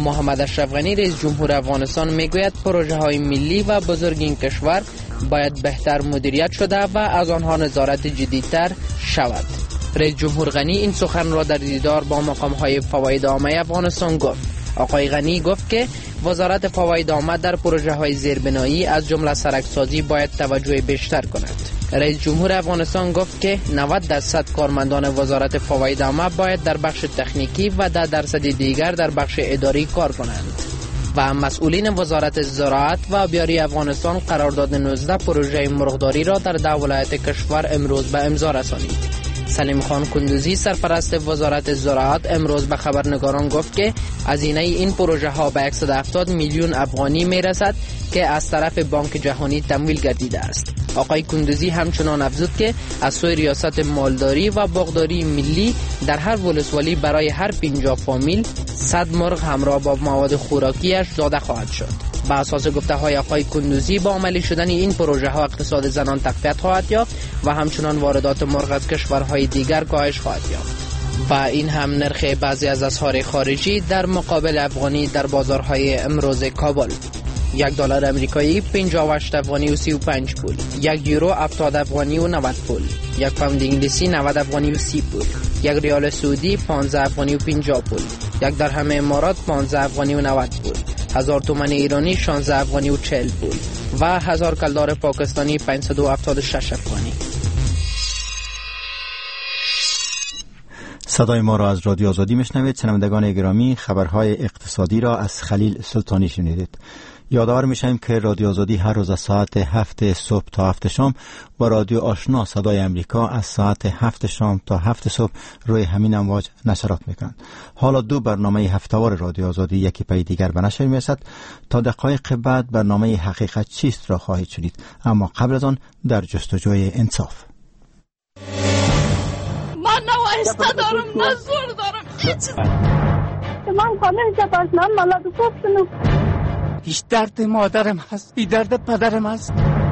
محمد اشرف غنی رئیس جمهور افغانستان میگوید پروژه های ملی و بزرگ این کشور باید بهتر مدیریت شده و از آنها نظارت جدیدتر شود. رئیس جمهور غنی این سخن را در دیدار با مقام های فواید عامه افغانستان گفت. آقای غنی گفت که وزارت فواید عامه در پروژه های زیربنایی از جمله سرکسازی باید توجه بیشتر کند. رئیس جمهور افغانستان گفت که 90% کارمندان وزارت فواید عامه باید در بخش تکنیکی و 10% دیگر در بخش اداری کار کنند. و مسئولین وزارت زراعت و آبیاری افغانستان قرارداد 19 پروژه مرغداری را در 10 ولایت کشور امروز به امضا رسانید. سلیم خان کندوزی سرپرست وزارت زراعت امروز به خبرنگاران گفت که هزینه این پروژه ها به 170 میلیون افغانی می رسد که از طرف بانک جهانی تمویل گردیده است. آقای کندوزی همچنان افزود که از سوی ریاست مالداری و باغداری ملی در هر ولسوالی برای هر 50 فامیل 100 مرغ همراه با مواد خوراکیش داده خواهد شد. بر اساس گفته‌های آقای کندوزی با عملی شدن این پروژه ها اقتصاد زنان تقویت خواهد یافت و همچنان واردات مرغ از کشورهای دیگر کاهش خواهد یافت. و این هم نرخ بعضی از اسعار خارجی در مقابل افغانی در بازارهای امروز کابل. $1 امریکایی 58 افغانی و 35 پول، 1 یورو 70 افغانی و 90 پول، 1 پوند انگلیسی 90 افغانی و 30 پول، 1 ریال سعودی 15 افغانی و 50 پول، 1 درهم امارات 15 افغانی و 90 پول، 1000 تومان ایرانی 16 افغانی و 40 پول و 1000 کلدار پاکستانی 576 افغانی. صدای ما را از رادیو آزادی میشنوید. شنوندگان گرامی، خبرهای اقتصادی را از خلیل سلطانی شنیدید. یادآور میشیم که رادیو آزادی هر روز از ساعت 7 صبح تا 7 شام با رادیو آشنا صدای امریکا از ساعت 7 شام تا 7 صبح روی همین امواج نشرات میکنند. حالا 2 برنامه هفته‌وار رادیو آزادی یکی پی دیگر به نشر میرسد. تا دقایق بعد برنامه حقیقت چیست را خواهید شنید، اما قبل از آن در جستجوی انصاف. من نه وایسته دارم نه زور دارم هیچ. من کامل جبران مالات گفتم. هیچ درد مادرم هست، بی درد پدرم هست.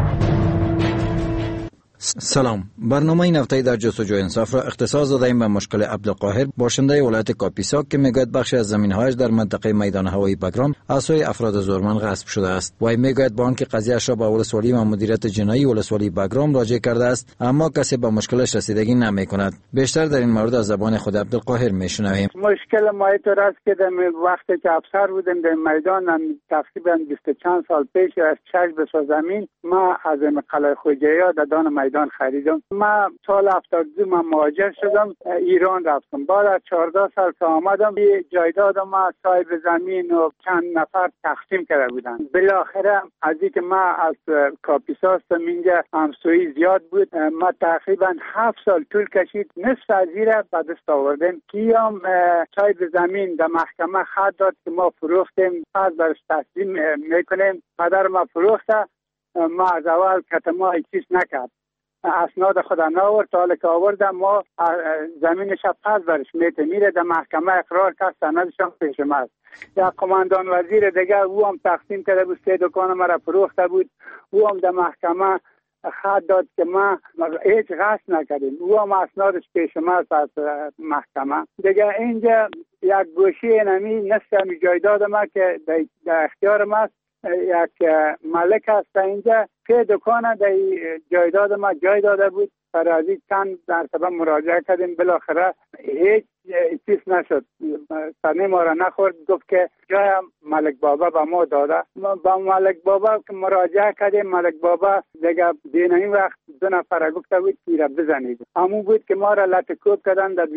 سلام، برنامه این هفته در جستجوی انصاف را اختصاص دادیم به مشکل عبدالقاهر، باشنده ولایت کاپیسا، که میگوید بخشی از زمین‌هایش در منطقه میدان هوایی بگرام از سوی افراد زورمند غصب شده است. وی میگوید با آنکه قضیه‌اش را به ولسوالی و مدیریت جنایی ولسوالی بگرام راجع کرده است، اما کسی به مشکلش رسیدگی نمی‌کند. بیشتر در این مورد از زبان خود عبدالقاهر میشنویم. مشکل ما اینطور است که در وقتی که افسر بودم در میدان تقریبا 20 چند سال پیش از 6 زمین ما از قلعه خوجایا در دان میدان خریدم. ما سال 72 من مهاجر شدم، ایران رفتم. بعد از 14 سال که آمدم جایداد ما صاحب زمین و چند نفر تقسیم کرده بودن. بالاخره از اینکه ما از کاپیسا هستم اینجا همسویی زیاد بود، ما تقریبا 7 سال طول کشید نصف از این را به دست آوردیم. کیام صاحب زمین در محکمه خط داد که ما فروختیم، پس برش تسلیم میکنیم. پدر ما فروخته، ما از اول کتما هیچ چیز نکرد، اسناد خود ناورد. تا حالا که آوردم ما زمینش پس برش میره در محکمه اقرار کرد، سندش هم پیش ما است. یا قماندان وزیر دیگه او هم تقسیم کرده بود، 3 دکان مرا فروخته بود، او هم در محکمه خط داد که ما هیچ غصب نکردیم، او هم اسنادش پیش ما است از محکمه دیگه. اینجا یک گوشه نمی نصف همی جایداد ما که در اختیار ما است، یک مالک هست اینجا که دکان در جایداد ما جای داده بود. فرازی چند مرتبه مراجعه کردیم، بالاخره هیچ چیز نشد، سنه ما را نخورد. گفت که جای ملک بابا به ما داده. با ملک بابا که مراجعه کردیم، ملک بابا دیگه دین این وقت 2 نفر گفته بود که را بزنید. همون بود که ما را لطکوب کردن در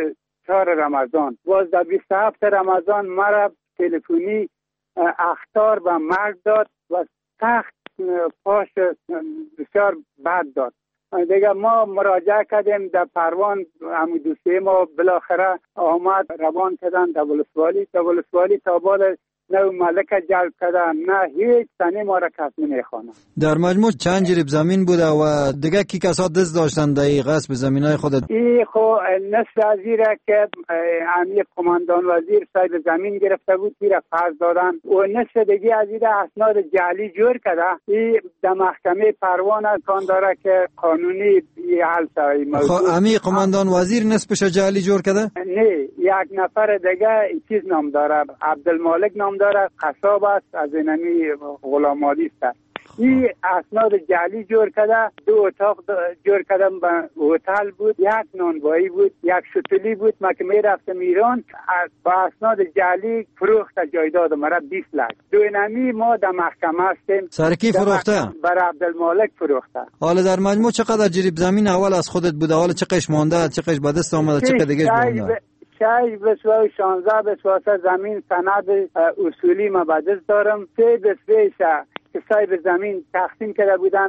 24 رمضان. باز در 27 رمضان ما را تلفنی اخطار و مرگ داد و سخت پاش بسیار بد داد. دیگه ما مراجعه کردیم در پروان، همون دوسیه ما بالاخره آمد روان کردن در ولسوالی تا بعد نه مالک جلب کردن نه هیچ سنه ما را کس نمیخوانه. در مجموع چند جریب زمین بوده و دیگه کی کسا دست داشتن در غصب زمینای خودت؟ ای خو نصف از این را که امیر قماندان وزیر صاحب زمین گرفته بود تیر فرض دادن و نصف دیگه از این را اسناد جعلی جور کرده. ای در محکمه پروان کان داره که قانونی حل شوی موضوع. امیر قماندان وزیر نصفش جعلی جور کرده؟ نه، یک نفر دیگه چیز نام داره، عبدالمالک نام داره، قصاب است، از اینمی غلامالی است. این اسناد جعلی جور کرده، 2 اتاق جور کرده، هتل بود، 1 نانوایی بود، 1 شتلی بود. ما که میرفتم ایران با اسناد جعلی فروخت جایداد مرا 20 لک. دوینمی ما در محکمه هستیم. سرکی فروخته؟ برای عبدالمالک فروخته. حالا در مجموع چقدر جریب زمین اول از خودت بوده؟ حالا چه قش مونده؟ چه قش به دست آمده؟ چه دیگه مونده؟ 6 بسوای 16 بسواسه زمین سند اصولی ما به دست دارم. 3 بسویشه که صاحب زمین تقسیم کرده بودن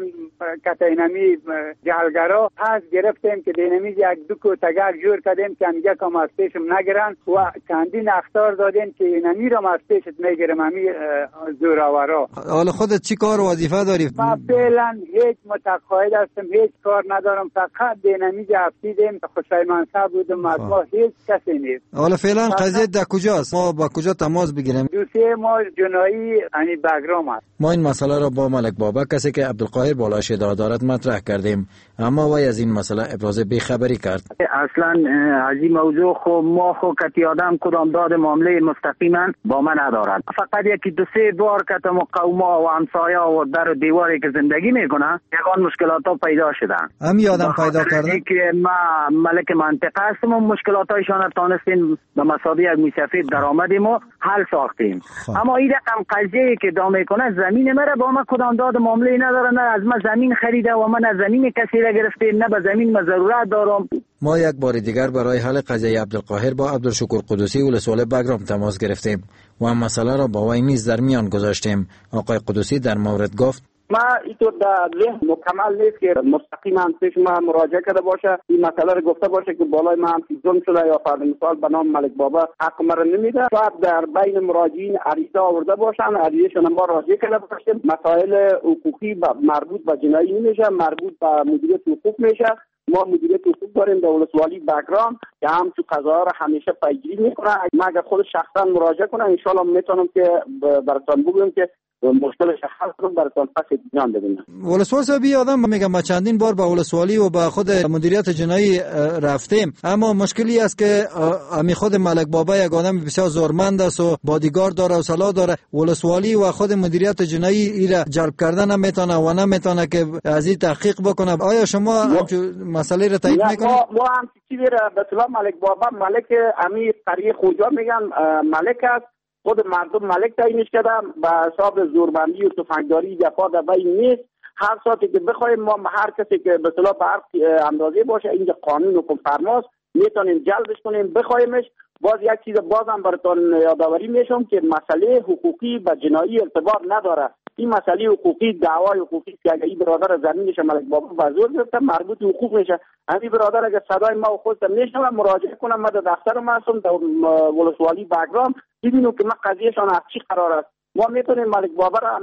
کتاینمی جهلگرا، پس گرفتیم که دینمی 1-2 کوتگر جور کردیم که همیگه کام از پیشم نگرن و چندین اخطار دادیم که اینمی را از پیشت میگرم همی زوراورا. حالا خودت چی کار و وظیفه داری؟ من فعلا هیچ متقاعد هستم، هیچ کار ندارم، فقط دینمی جفتیدیم که خوشای منصب بودم، از ما هیچ کسی نیست. حالا فعلا قضیه در کجاست؟ ما با کجا تماس بگیریم؟ دوسیه ما جنایی یعنی بگرام است. ما این مسئله را با ملک بابا، کسی که عبدالقاهر بالایش اداره دارد، مطرح کردیم، اما وی از این مسئله ابراز بیخبری کرد. اصلا از این موضوع ما کتی آدم کدام داد معامله مستقیما با من ندارد. فقط 1-2-3 بار که قوما و همسایه و در و دیواری که زندگی میکنه یگان مشکلات ها پیدا شدن. همین آدم پیدا کردن که ما ملک منطقه هستم و مشکلات هایشان را تانستیم به مسابقه یک میسفید در آمدیم و حل ساختیم. اما این رقم قضیه که دا میکنه زمین مرا با ما کدام داد معامله نداره، نه از ما زمین خریده و من از زمین کسی را گرفته، نه به زمین ما ضرورت دارم. ما یک بار دیگر برای حل قضیه عبدالقاهر با عبدالشکور قدوسی ولسوالی بگرام تماس گرفتیم و مسئله را با وی نیز در میان گذاشتیم. آقای قدوسی در مورد گفت: ما اینطور در ذهن مکمل نیست که مستقیما پیش ما مراجعه کرده باشه، این مسئله رو گفته باشه که بالای ما هم ظلم شده یا فرض مثال به نام ملک بابا حق مرا نمیده. شاید در بین مراجعین عریضه آورده باشن، عریضه‌شون ما راجع کرده باشیم. مسائل حقوقی مربوط به جنایی نمیشه، مربوط به مدیریت حقوق میشه. ما مدیریت حقوق داریم در ولسوالی بگرام که هم تو قضاها رو همیشه پیگیری میکنه. اگر خود شخصا مراجعه کنه ان شاء الله میتونم که براتون بگم که مشکل شخص رو براتون پس دیدن ببینم. ولسوالی سبی آدم میگم ما چندین بار با ولسوالی و با خود مدیریت جنایی رفتیم، اما مشکلی است که امی خود ملک بابا یک آدم بسیار زورمند است و بادیگارد داره و سلاح داره. ولسوالی و خود مدیریت جنایی ایرا جلب کردن نمیتونه و نمیتونه که از این تحقیق بکنه. آیا شما مسئله را تایید میکنید؟ ما هم چیزی را به اصطلاح ملک بابا ملک امی قریه خوجا میگن ملک است. خود مردم ملک تعیینش کردن به حساب زوربندی و تفنگداری جفا در بین نیست. هر ساعتی که بخوایم ما هر کسی که به اصطلاح به هر اندازه باشه اینجا قانون حکم فرماست میتونیم جلبش کنیم بخوایمش. باز یک چیز بازم براتون یادآوری میشم که مسئله حقوقی با جنایی ارتباط نداره. این مسئله حقوقی دعوای حقوقی که اگه این برادر زمینش ملک بابا بازور گرفته مربوط به حقوق میشه. همین برادر اگه صدای ما و خودم میشنوه مراجعه کنم من در دفتر ما هستم در ولسوالی بگرام ببینم که من قضیهشان از چی قرار است. ما میتونیم ملک بابا را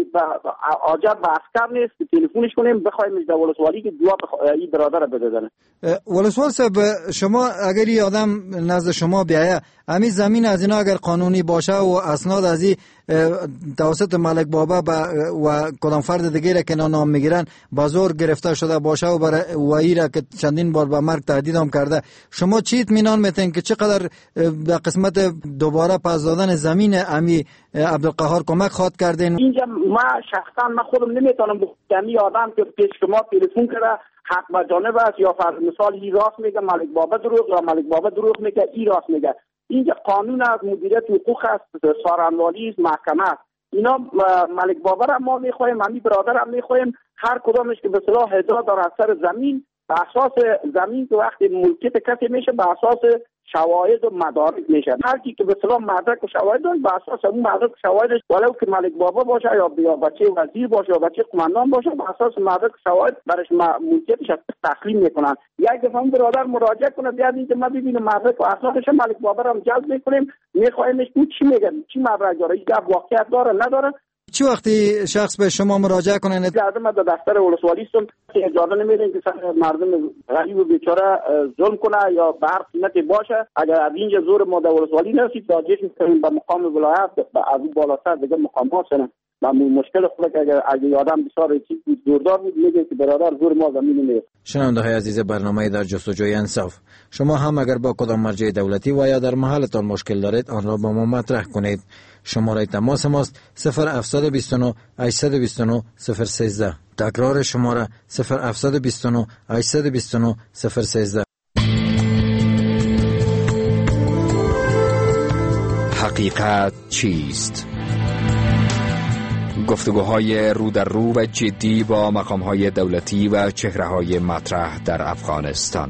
عاجب به عسکر نیست که تلفنش کنیم بخوایم در ولسوالی که دعا این برادر را بدادن. ولسوال صاحب شما اگر یه آدم نزد شما بیایه همین زمین از اینا اگر قانونی باشه و اسناد از این توسط ملک بابا و کدام فرد دیگه که نام میگیرن با زور گرفته شده باشه و برای وایی را که چندین بار به مرگ تهدید هم کرده، شما چی اطمینان میتین که چقدر به قسمت دوباره پس دادن زمین امی عبدالقهار کمک خواد کردین؟ اینجا ما شخصا من خودم نمیتونم بگم آدم که پیش شما تلفن کرده حق با جانب است یا فرض مثال این راست میگه ملک بابا دروغ یا ملک بابا دروغ میگه این راست میگه. اینجا قانون از مدیریت حقوق است، سارنوالی است، محکمه است. اینا ملک بابا را ما میخوایم، همین برادر هم میخوایم، هر کدامش که به اصطلاح ادعا داره از سر زمین به اساس زمین که وقتی ملکیت کسی میشه به اساس شواهد و مدارک میشه. هر کی که به اصطلاح مدرک و شواهد داره به اساس اون مدرک و شواهدش ولو که ملک بابا باشه یا بچه وزیر باشه یا بچه قماندان باشه به اساس مدرک و شواهد برش ملکیتش تسلیم میکنن. یک دفعه اون برادر مراجعه کنه بیاد اینکه ما ببینیم مدرک و اسنادش ملک بابا رو جلب میکنیم میخوایمش اون چی میگه چی مدرک داره این واقعیت داره نداره. چه وقتی شخص به شما مراجعه کنه لازم در دفتر ولسوالی است که اجازه نمیدین که مردم غریب و بیچاره ظلم کنه یا به هر قیمتی باشه. اگر از اینجا زور ما در ولسوالی نرسید راجعش میکنیم به مقام ولایت از اون بالاتر دیگه مقامات هستن معمول مشکل خود که اگه آدم بسیار زوردار بود میگه که برادر زور ما زمین نیست. شنونده‌های عزیز برنامه در جستجوی انصاف، شما هم اگر با کدام مرجع دولتی و یا در محلتان مشکل دارید آن را با ما مطرح کنید. شماره تماس ماست 0729 829 013. تکرار شماره 0729 829 013. حقیقت چیست؟ گفتگوهای رو در رو و جدی با مقامهای دولتی و چهره‌های مطرح در افغانستان.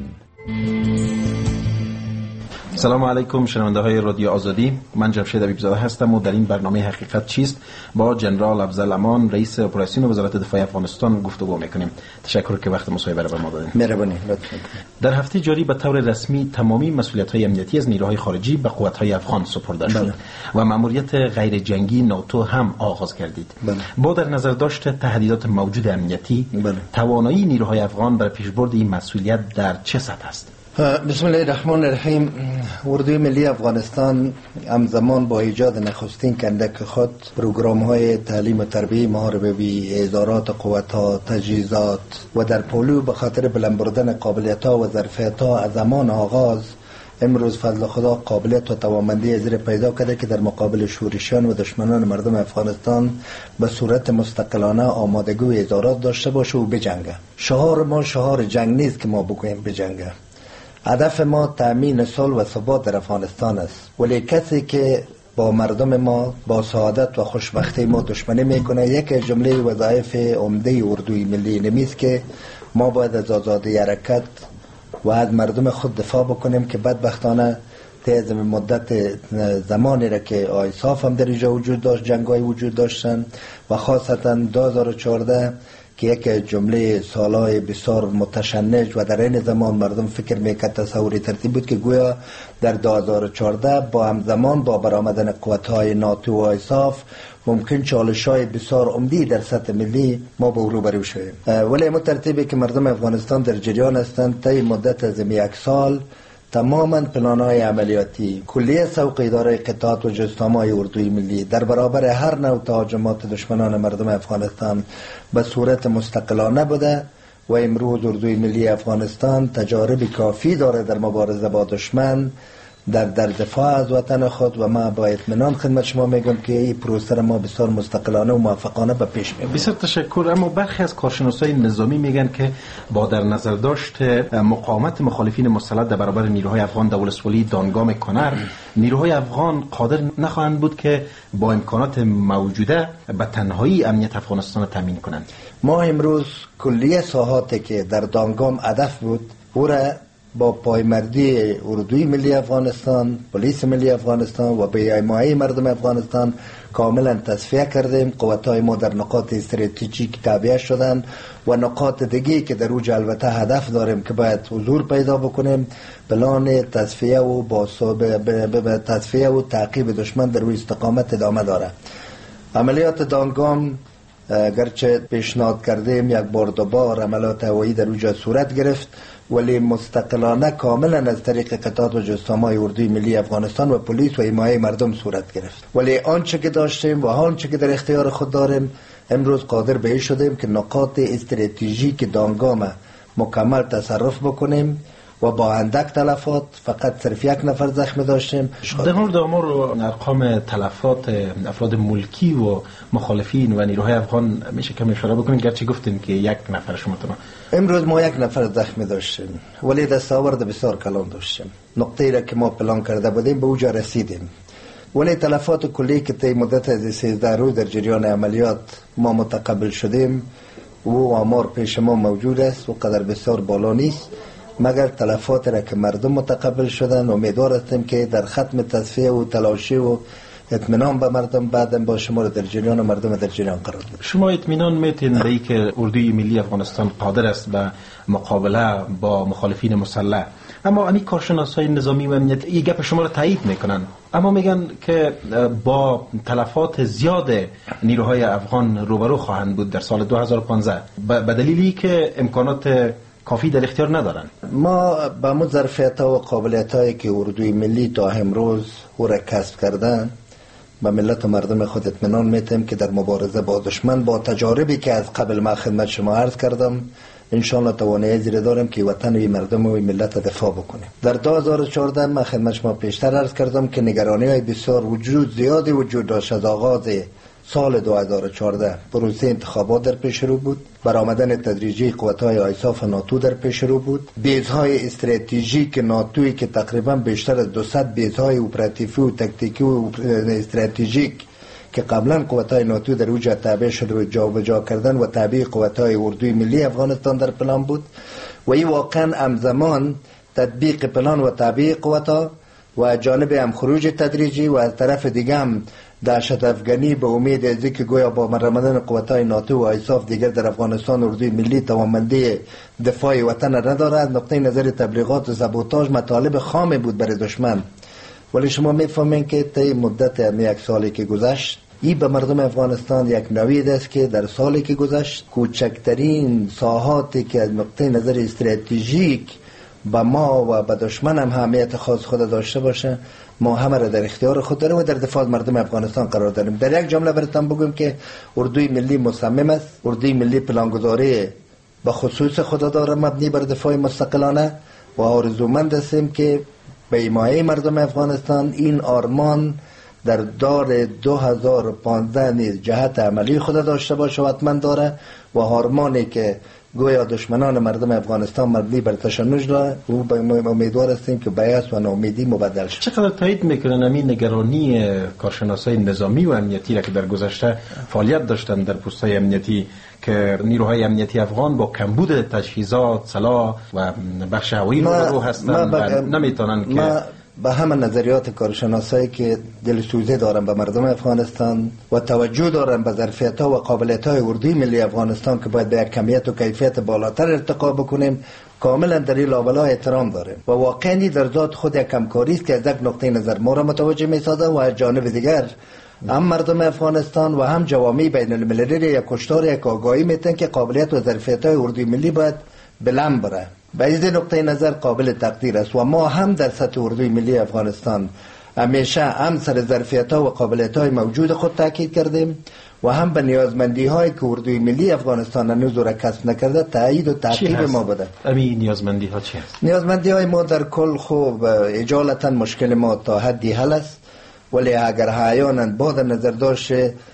سلام علیکم شنونده‌های رادیو آزادی، من جمشید حبیبزاده هستم و در این برنامه حقیقت چیست با جنرال افضل امان رئیس اپراسیون وزارت دفاع افغانستان گفتگو میکنیم. تشکر که وقت مصاحبه را به ما دادید. مهربانی. لطفاً. در هفته جاری به طور رسمی تمامی مسئولیت‌های امنیتی از نیروهای خارجی به قوت‌های افغان سپرده شد و مأموریت غیر جنگی ناتو هم آغاز گردید. با در نظر داشت تهدیدات موجود امنیتی، توانایی نیروهای افغان برای پیشبرد این مسئولیت در چه سطح است؟ بسم الله الرحمن الرحیم. اردوی ملی افغانستان همزمان با ایجاد نخستین کندک خود پروگرام‌های تعلیم و تربیت محاربی، ادارات قوت‌ها، تجهیزات و در پولو به خاطر بلند بردن قابلیت‌ها و ظرفیت‌ها از زمان آغاز امروز فضل خدا قابلیت و توانمندی از پیدا کرده که در مقابل شورشیان و دشمنان مردم افغانستان به صورت مستقلانه آمادگی و ادارات داشته باشه و بجنگه. شعار ما شعار جنگ نیست که ما بگوییم بجنگه. هدف ما تأمین صلح و ثبات در افغانستان است، ولی کسی که با مردم ما با سعادت و خوشبختی ما دشمنی میکنه یک از جمله وظایف عمده اردوی ملی نمیست که ما باید از آزادی حرکت و از مردم خود دفاع بکنیم که بدبختانه طی مدت زمانی را که آیساف هم در اینجا وجود داشت، جنگ‌های وجود داشتن و خاصتا 2014 که یک جمله سالهای بسیار متشنج و در این زمان مردم فکر میکرد تصوری ترتیب بود که گویا در 2014 با همزمان با برآمدن قوت‌های ناتو و آیساف ممکن چالش‌های بسیار عمدی در سطح ملی ما به روبرو شویم. ولی این ترتیبی که مردم افغانستان در جریان هستند طی مدت از یک سال تماما پلان‌های عملیاتی کلیه سوق اداره قطعات و جستام‌های اردوی ملی در برابر هر نوع تهاجمات دشمنان مردم افغانستان به صورت مستقلانه بوده و امروز اردوی ملی افغانستان تجارب کافی داره در مبارزه با دشمن در دفاع از وطن خود و ما با اطمینان خدمت شما میگم که این پروسه ما بسیار مستقلانه و موفقانه به پیش میبریم. بسیار تشکر. اما برخی از کارشناسای نظامی میگن که با در نظر داشت مقاومت مخالفین مسلح در برابر نیروهای افغان در ولسوالی دانگام کنر، نیروهای افغان قادر نخواهند بود که با امکانات موجوده به تنهایی امنیت افغانستان را تامین کنند. ما امروز کلیه ساحاتی که در دانگام هدف بود او را با پایمردی اردوی ملی افغانستان، پلیس ملی افغانستان و به حمایت مردم افغانستان کاملا تصفیه کردیم. قوت‌های ما در نقاط استراتژیک تعبیه شدند و نقاط دیگه که در اوج البته هدف داریم که باید حضور پیدا بکنیم، پلان تصفیه و تصفیه و تعقیب دشمن در روی استقامت ادامه داره. عملیات دانگام گرچه پیشنهاد کردیم یک بار دوبار عملیات هوایی در اونجا صورت گرفت، ولی مستقلانه کاملا از طریق قطعات و جستام‌های اردوی ملی افغانستان و پلیس و حمایت مردم صورت گرفت. ولی آنچه که داشتیم و آنچه که در اختیار خود داریم امروز قادر به این شدیم که نقاط استراتژیک دانگام مکمل تصرف بکنیم و با اندک تلفات، فقط صرف یک نفر زخمی داشتیم. در مورد آمار و ارقام تلفات افراد ملکی و مخالفین و نیروهای افغان میشه کمی اشاره بکنیم؟ گرچه گفتیم که یک نفر شما امروز ما یک نفر زخمی داشتیم ولی دستاورد بسیار کلان داشتیم. نقطه‌ای را که ما پلان کرده بودیم به اوجا رسیدیم، ولی تلفات کلی که طی مدت از 13 روز در جریان عملیات ما متقبل شدیم و آمار پیش ما موجود است و قدر بسیار بالا نیست، مگر تلفات را که مردم متقبل شدن. امیدوار هستیم که در ختم تصفیه و تلاشی و اطمینان به مردم بعدم با شما در جریان و مردم در جریان قرار بدیم. شما اطمینان میتین به که اردوی ملی افغانستان قادر است به مقابله با مخالفین مسلح؟ اما امی کارشناسای نظامی و امنیتی این گپ شما را تایید میکنن، اما میگن که با تلفات زیاد نیروهای افغان روبرو خواهند بود در سال 2015 به دلیلی که امکانات کافی در اختیار ندارن. ما با مو ظرفیت‌ها و قابلیت‌هایی که اردوی ملی تا امروز او را کسب کردن به ملت و مردم خود اطمینان میتیم که در مبارزه با دشمن با تجاربی که از قبل ما خدمت شما عرض کردم انشاءالله توانایی زیر دارم که وطن و مردم و ملت دفاع بکنیم. در 2014 ما خدمت شما پیشتر عرض کردم که نگرانی های بسیار زیادی وجود داشت. از آغاز سال 2014 پروسه انتخابات در پیش رو بود، برآمدن تدریجی قوت‌های آیساف و ناتو در پیش رو بود، بیزهای استراتژیک ناتویی که تقریبا بیشتر از 200 بیزهای اپراتیفی و تکتیکی و استراتژیک که قبلا قوت‌های ناتو در اوج تابع شده و جابجا کردن و تابع قوت‌های اردوی ملی افغانستان در پلان بود و این واقعا همزمان تطبیق پلان و تابع قوت‌ها و جانب هم خروج تدریجی و از طرف دیگه هم دهشت افغانی به امید از اینکه گویا با رمضان قوت‌های ناتو و آیساف دیگر در افغانستان اردوی ملی توانمندی دفاع وطن ندارد. نقطه نظر تبلیغات و سابوتاژ مطالب خام بود برای دشمن. ولی شما میفهمین که طی مدت یک سالی که گذشت این به مردم افغانستان یک نوید است که در سالی که گذشت کوچکترین ساحاتی که از نقطه نظر استراتژیک به ما و به دشمن هم اهمیت خاص خود داشته باشه ما همه را در اختیار خود داریم و در دفاع از مردم افغانستان قرار داریم. در یک جمله براتون بگم که اردوی ملی مصمم است، اردوی ملی پلانگذاری به خصوص خود داره مبنی بر دفاع مستقلانه و آرزومند هستیم که به حمایت مردم افغانستان این آرمان در دار 2015 نیز جهت عملی خود داشته باشه و حتما داره و آرمانی که گویا دشمنان مردم افغانستان مبنی بر تشنج داره و امیدوار هستیم که بیاس و ناامیدی مبدل شد. چقدر تایید میکنن همین نگرانی کارشناسای نظامی و امنیتی را که در گذشته فعالیت داشتن در پست‌های امنیتی که نیروهای امنیتی افغان با کمبود تجهیزات، سلاح و بخش هوایی رو هستند و نمیتونن که به همه نظریات کارشناسایی که دلسوزی دارن به مردم افغانستان و توجه دارن به ظرفیت‌ها و قابلیت‌های اردوی ملی افغانستان که باید به یک کمیت و کیفیت بالاتر ارتقا بکنیم کاملا در این لابلا احترام داریم و واقعی در ذات خود یک همکاری است که از یک نقطه نظر ما را متوجه می‌سازه و از جانب دیگر هم مردم افغانستان و هم جوامع بین المللی یک کشتار یک آگاهی میتن که قابلیت و ظرفیت‌های اردوی ملی باید بلند بره. به این نقطه نظر قابل تقدیر است و ما هم در سطح اردوی ملی افغانستان همیشه هم سر ظرفیت‌ها و قابلیت‌های موجود خود تاکید کردیم و هم به نیازمندی‌هایی که اردوی ملی افغانستان هنوز را کسب نکرده تایید و تعقیب ما بوده. همین نیازمندی‌ها چی هست؟ نیازمندی‌های ما در کل خوب اجالتا مشکل ما تا حدی حل است ولی اگر احیانا با در نظر داشت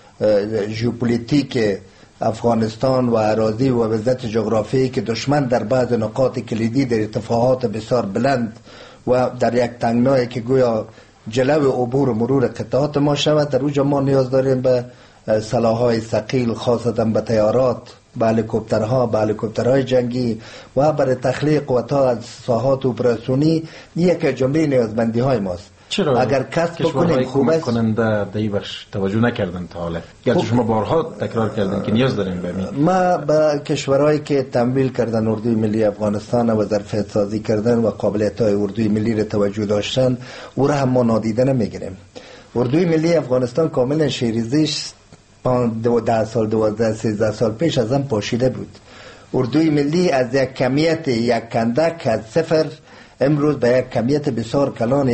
ژئوپلیتیک افغانستان و اراضی و وضعیت جغرافیایی که دشمن در بعض نقاط کلیدی در ارتفاعات بسیار بلند و در یک تنگنایی که گویا جلو عبور و مرور قطعات ما شود در اوجا ما نیاز داریم به سلاح‌های ثقیل خاصتا به طیارات، به هلیکوپترها، به هلیکوپترهای جنگی و برای تخلیق قوت‌ها از ساحات اپراسیونی یک جمله نیازمندی‌های ماست. چرا اگر کسب بکنیم خوب است کننده در این بخش توجه نکردن تا حالا گرچه شما بارها تکرار کردن که نیاز داریم به این ما به کشورهایی که تمویل کردن اردوی ملی افغانستان و ظرفیت سازی کردن و قابلیت‌های اردوی ملی را توجه داشتن او را هم ما نادیده نمیگیریم. اردوی ملی افغانستان کاملا شیریزیش 10 سال 12-13 سال پیش از هم پاشیده بود. اردوی ملی از یک کمیت یک کندک از صفر امروز به یک کمیت بسیار کلان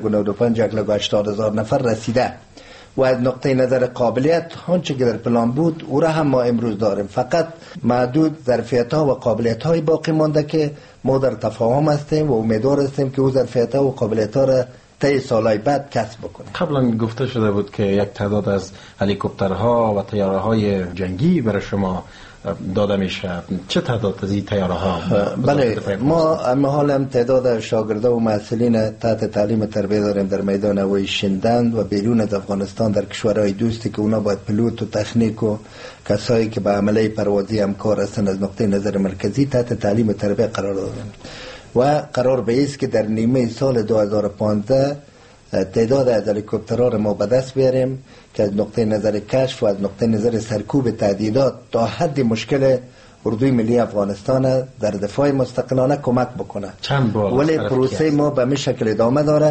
1,95,000 نفر رسیده و از نقطه نظر قابلیت آنچه که در پلان بود او را هم ما امروز داریم، فقط محدود ظرفیت‌ها و قابلیت‌های باقی مانده که ما در تفاهم هستیم و امیدوار هستیم که او ظرفیت‌ها و قابلیت‌ها را طی سالهای بعد کسب بکنیم. قبلا گفته شده بود که یک تعداد از هلیکوپترها و طیاره‌های جنگی برای شما داده میشه. چه تعداد از این طیاره‌ها؟ بله ما اما حالا تعداد شاگردان و محصلین تحت تعلیم تربیت داریم در میدان هوایی شندند و بیرون از افغانستان در کشورهای دوستی که اونا باید پیلوت و تکنیک و کسایی که به عمله پروازی همکار هستند از نقطه نظر مرکزی تحت تعلیم تربیت قرار دادند و قرار به است که در نیمه سال 2015 تعداد از هلیکوپترها را ما به دست بیاریم که از نقطه نظر کشف و از نقطه نظر سرکوب تهدیدات تا حد مشکل اردوی ملی افغانستان در دفاع مستقلانه کمک بکنه. چند بار ولی پروسه ما به می شکل ادامه داره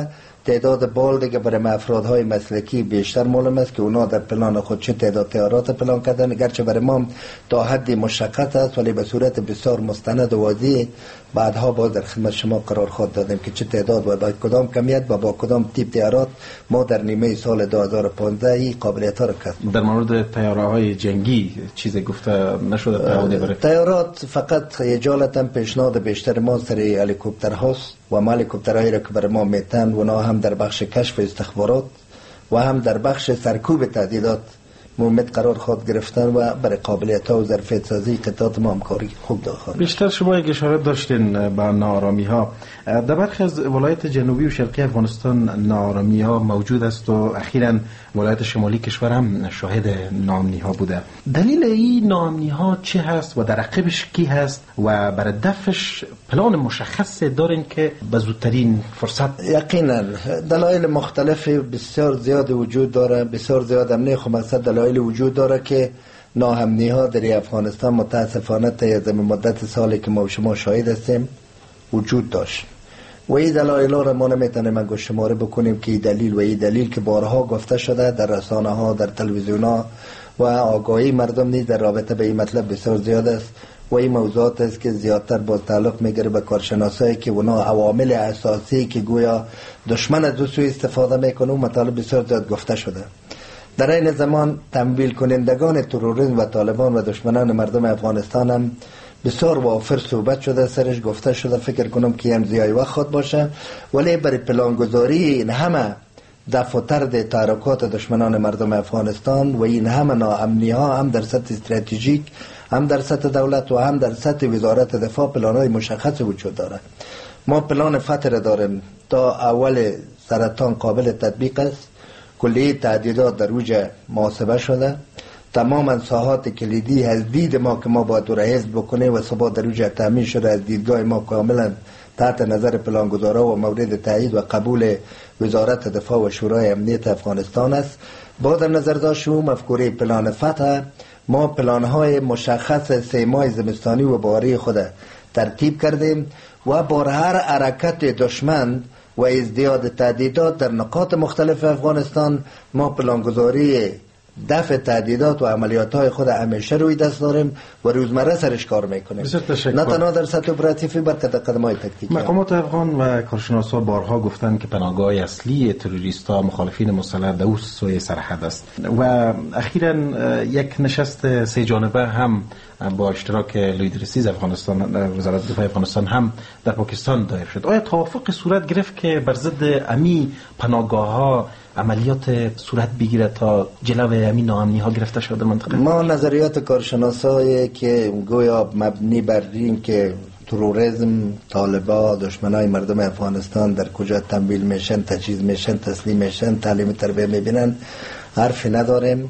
تعداد بال دیگه برای افرادهای مسلکی بیشتر معلوم است که اونا در پلان خود چه تعداد طیارات پلان کردن، گرچه برای ما تا حدی مشقت است ولی به صورت بسیار مستند و واضح بعدها باز در خدمت شما قرار خود دادیم که چه تعداد و با کدام کمیت و با کدام تیپ طیارات ما در نیمه سال 2015 این قابلیت ها را کسب. در مورد طیاره‌های جنگی چیزی گفته نشده؟ برای طیارات فقط اجالتا پیشنهاد بیشتر ما سر هلیکوپتر هاست و ما هلیکوپترهایی را که برای ما میتن اونا هم در بخش کشف استخبارات و هم در بخش سرکوب تهدیدات مومد قرار خود گرفتن و برای قابلیت ها و ظرفیت سازی قطعات ما همکاری خوب داخل. بیشتر شما یک اشاره داشتین به ناآرامی ها. در برخی از ولایت جنوبی و شرقی افغانستان ناآرامی ها موجود است و اخیراً ولایت شمالی کشور هم شاهد ناامنی ها بوده. دلیل این ناامنی ها چه هست و در عقبش کی هست و برای دفعش پلان مشخص دارین که به زودترین فرصت؟ یقینا دلایل مختلف بسیار زیاد وجود داره، بسیار زیاد امنی خو مقصد دلایل وجود داره که ناامنی ها در افغانستان متاسفانه طی مدت سالی که ما شما شاهد هستیم وجود داشت و این دلایل را ما نمیتونیم انگشت شماره بکنیم که این دلیل و این دلیل که بارها گفته شده در رسانه ها، در تلویزیون ها و آگاهی مردم نیز در رابطه به این مطلب بسیار زیاد است و این موضوعات است که زیادتر باز تعلق میگیره به کارشناسایی که اونا عوامل اساسی که گویا دشمن از دو سوی استفاده میکنه و مطالب بسیار زیاد گفته شده. در این زمان تمویل کنندگان تروریسم و طالبان و دشمنان مردم افغانستان هم بسیار وافر صحبت شده، سرش گفته شده. فکر کنم که هم زیای وقت خود باشه ولی برای پلانگذاری این همه دفع و طرد تحرکات دشمنان مردم افغانستان و این همه ناامنی ها هم در سطح استراتژیک، هم در سطح دولت و هم در سطح وزارت دفاع پلان‌های مشخص وجود داره. ما پلان فتح داریم تا اول سرطان قابل تطبیق است. کلیه تعدیدات در اوج محاسبه شده. تماما ساحات کلیدی از دید ما که ما باید را حفظ بکنه و ثبات در اوج تامین شده از دیدگاه ما کاملا تحت نظر پلانگذارا و مورد تایید و قبول وزارت دفاع و شورای امنیت افغانستان است. با در نظر داشت مفکوره پلان فتح ما پلان‌های مشخص 3 ماه زمستانی و بهاری خود ترتیب کردیم و بر هر حرکت دشمن و ازدیاد تهدیدات در نقاط مختلف افغانستان ما پلانگذاری دفع تهدیدات و عملیات‌های خود همیشه روی دست داریم و روزمره سرش کار میکنیم، نه تنها در سطح اپراتیوی بلکه در قدم‌های تکتیکی. مقامات افغان و کارشناسا بارها گفتند که پناهگاه اصلی تروریست‌ها مخالفین مسلح در سوی سرحد است و اخیراً یک نشست 3 جانبه هم با اشتراک لیدرسیز افغانستان، وزارت دفاع افغانستان هم در پاکستان دایر شد. آیا توافق صورت گرفت که بر ضد امی پناهگاه‌ها عملیات صورت بگیره تا جلوی همین ناامنی ها گرفته شده منطقه؟ ما نظریات کارشناسایی که گویا مبنی بر این که تروریسم، طالبان، دشمنای مردم افغانستان در کجا تمویل میشن، تجهیز میشن، تسلیم میشن، تعلیم تربیه میبینن حرفی نداریم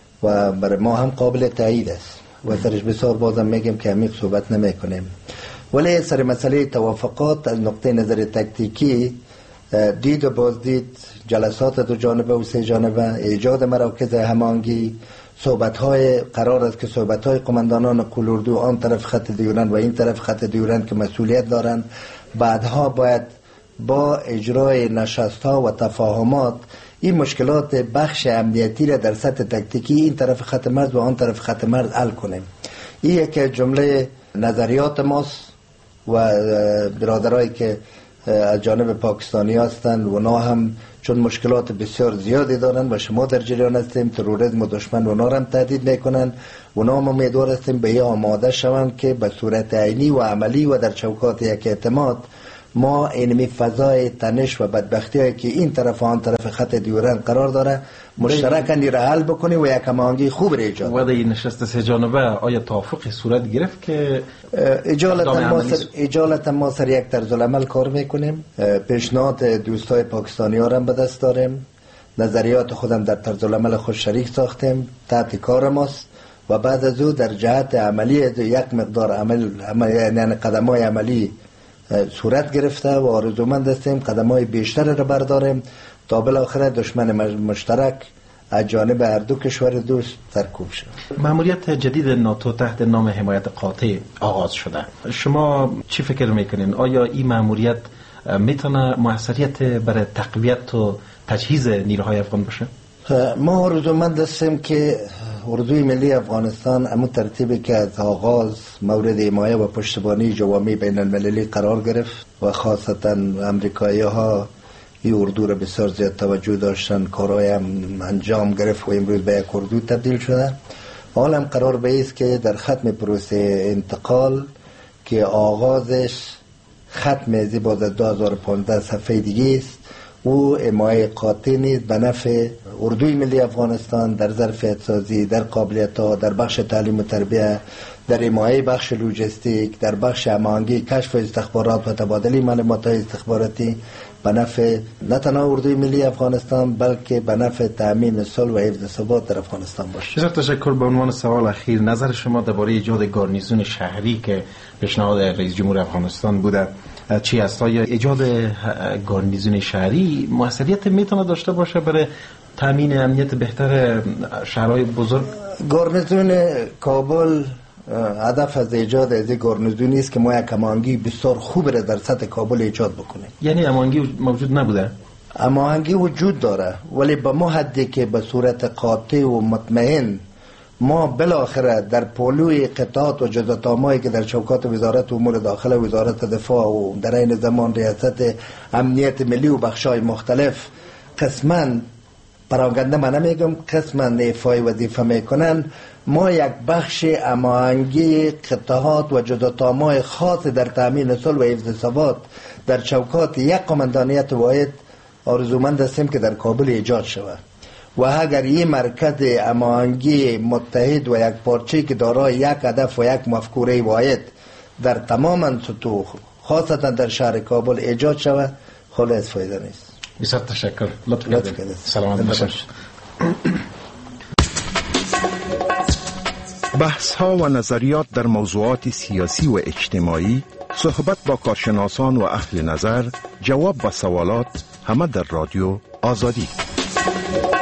و برای ما هم قابل تایید است و سرش بسیار بازم میگیم که عمیق صحبت نمیکنیم. ولی سر مسئله توافقات از نقطه نظر تکتیکی دید و بازدید، جلسات 2 جانبه و 3 جانبه، ایجاد مراکز هماهنگی، صحبت‌های قرار است که صحبت‌های قماندانان قلوردو آن طرف خط دیورند و این طرف خط دیورند که مسئولیت دارند بعدها باید با اجرای نشست‌ها و تفاهمات این مشکلات بخش امنیتی را در سطح تکتیکی این طرف خط مرز و آن طرف خط مرز حل کنیم. این یک جمله نظریات ماست و برادرایی که از جانب پاکستانی هستند و اونا هم چون مشکلات بسیار زیادی دارن و شما در جریان هستیم، تروریسم و دشمن اونا هم تهدید میکنن، اونا هم امیدوار هستیم به آماده شوند که به صورت عینی و عملی و در چوکات یک اعتماد ما اینمی فضای تنش و بدبختی هایی که این طرف و آن طرف خط دیورند قرار داره مشترکاً را حل بکنیم و یک هماهنگی خوب را ایجاد کنیم. و این نشست 3 جانبه آیا توافق صورت گرفت که اجالتا ما سر یک طرز العمل کار میکنیم؟ پیشنهاد دوستای پاکستانی ها را به دست داریم، نظریات خودم در طرز العمل خود شریک ساختیم، تحت کار ماست و بعد از او در جهت عملی یک مقدار یعنی قدم‌های عملی صورت گرفته و آرزومند هستیم قدم‌های بیشتر را برداریم تا بالاخره دشمن مشترک از جانب هر دو کشور دوست سرکوب شد. مأموریت جدید ناتو تحت نام حمایت قاطع آغاز شده. شما چی فکر میکنین؟ آیا این مأموریت میتونه موثریت برای تقویت و تجهیز نیروهای افغان باشه؟ ما آرزومند هستیم که اردوی ملی افغانستان امون ترتیبی که از آغاز مورد حمایت و پشتیبانی جوامع بین المللی قرار گرفت و خاصتا امریکایی ها این اردو را بسیار زیاد توجه داشتن، کارهای هم انجام گرفت و امروز به یک اردو تبدیل شده. حالا هم قرار به است که در ختم پروسه انتقال که آغازش ختم ازی باز از 2015 صفحه دیگه است، او حمایت قاطع نیست به نفع اردوی ملی افغانستان در ظرفیت سازی، در قابلیت ها، در بخش تعلیم و تربیت، در حمایت بخش لوجستیک، در بخش هماهنگی کشف استخبارات و تبادل معلومات استخباراتی به نفع نه تنها اردوی ملی افغانستان بلکه به نفع تامین صلح و حفظ ثبات در افغانستان باشه. بسیار تشکر. به عنوان سوال اخیر، نظر شما درباره ایجاد گارنیزون شهری که پیشنهاد رئیس جمهور افغانستان بوده چی است؟ آیا ایجاد گارنیزون شهری موثریت میتونه داشته باشه برای تامین امنیت بهتر شهرهای بزرگ؟ گارنیزون کابل هدف از ایجاد از گارنیزونی است که ما یک هماهنگی بسیار خوب را در سطح کابل ایجاد بکنیم. یعنی هماهنگی موجود نبوده؟ هماهنگی وجود داره ولی به ما حدی که به صورت قاطع و مطمئن ما بالاخره در پولوی قطعات و جزءاتامایی که در چوکات وزارت امور داخله، وزارت دفاع و در این زمان ریاست امنیت ملی و بخشای مختلف قسما پراگنده من نمیگم قسما ایفای وظیفه میکنن، ما یک بخش هماهنگی قطعات و جزءاتامای خاص در تامین صلح و حفظ ثبات در چوکات یک قماندانیت واحد آرزومند هستیم که در کابل ایجاد شود و اگر این مرکز هماهنگی متحد و یک پارچه‌ای که دارای یک هدف و یک مفکوره واحد در تمام سطوح خاصتا در شهر کابل ایجاد شود خالی از فایده نیست. بسیار تشکر. لطف کردید. سلامت باشید. بحث ها و نظریات در موضوعات سیاسی و اجتماعی، صحبت با کارشناسان و اهل نظر، جواب و سوالات، همه در رادیو آزادی.